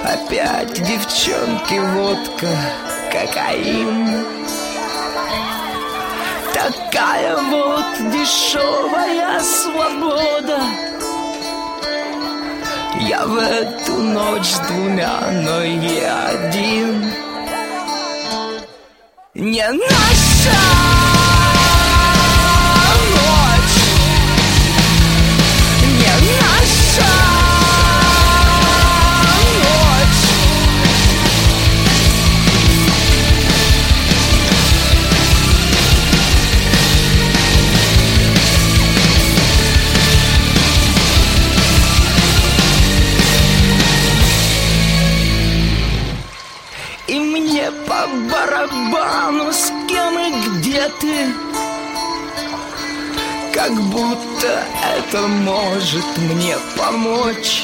Опять девчонки, водка, кокаин. Такая вот дешевая свобода. Я в эту ночь с двумя, но я один. Не наша ночь, не наша ночь. И мне по барабану, с кем и где ты, как будто это может мне помочь.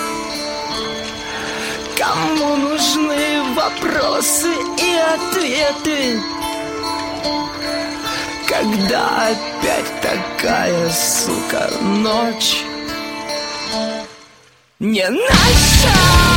Кому нужны вопросы и ответы, когда опять такая, сука, ночь? Не наша